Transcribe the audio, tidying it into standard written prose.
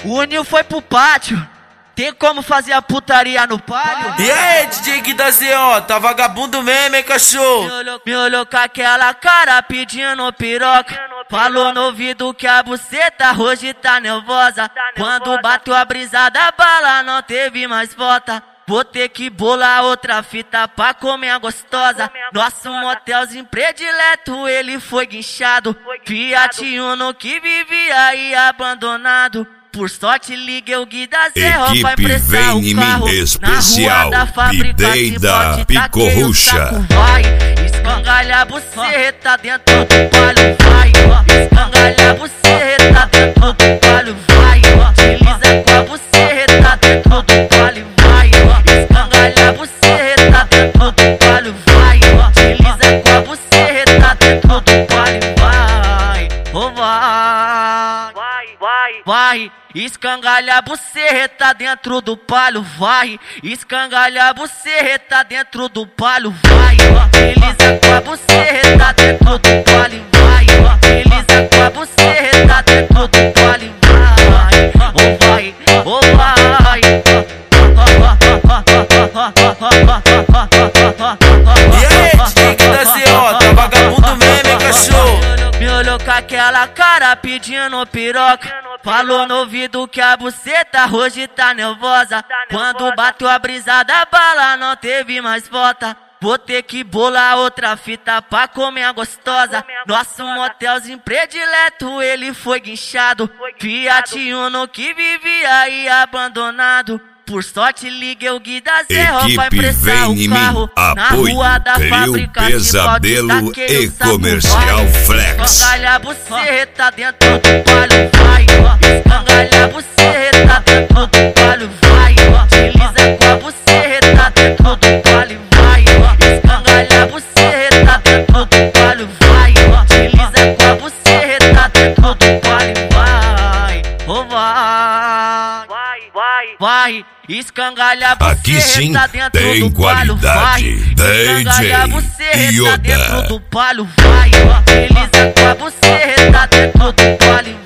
O Nil foi pro pátio. Tem como fazer a putaria no palio? E aí, DJ Gui da ZO, tá vagabundo mesmo, hein, cachorro? Me olhou com aquela cara pedindo piroca. Falou no ouvido que a buceta hoje tá nervosa. Quando bateu a brisa da bala não teve mais volta. Vou ter que bolar outra fita pra comer a gostosa. Nosso motelzinho predileto, ele foi guinchado. Fiat Uno que vivia aí abandonado. Por sorte liguei o Gui da ZO pra emprestar o carro. Especial, na rua da fábrica da Picorrucha. Vai, escangalha a buceta dentro do palio. Vai, escangalha a buceta dentro do palio. Vai, desliza com a buceta dentro do palio. Vai, escangalha a buceta dentro do palio. Vai, desliza com a buceta dentro do palio. Vai, oh vai, escangalha a buceta dentro do palio, vai, escangalha a buceta dentro do palio, vai, desliza com a buceta dentro do palio, vai, desliza com a buceta dentro do palio, vai, oh vai, oh vai. E aí, DJ Gui da ZO, tá vagabundo mesmo, hein, cachorro? Me olhou com aquela cara pedindo piroca. Falou no ouvido que a buceta hoje tá nervosa. Quando bateu a brisa da bala não teve mais volta. Vou ter que bolar outra fita pra comer a gostosa. Nosso motelzinho predileto, ele foi guinchado. Fiat Uno que vivia aí abandonado. Por sorte liguei o Gui da ZO pra emprestar o carro. Na rua da fábrica Pesadelo e Comercial Flex. Escangalha a buceta dentro do palio, vai. Escangalha a buceta dentro do palio, vai. Desliza com a buceta dentro do palio, vai. Escangalha a buceta dentro do palio, vai. Desliza com a buceta dentro do palio, vai. Oh vai, escangalha a aqui sim buceta dentro tem do palio, vai. Escangalha a buceta DJ dentro do palio, vai. Desliza com a buceta dentro do palio.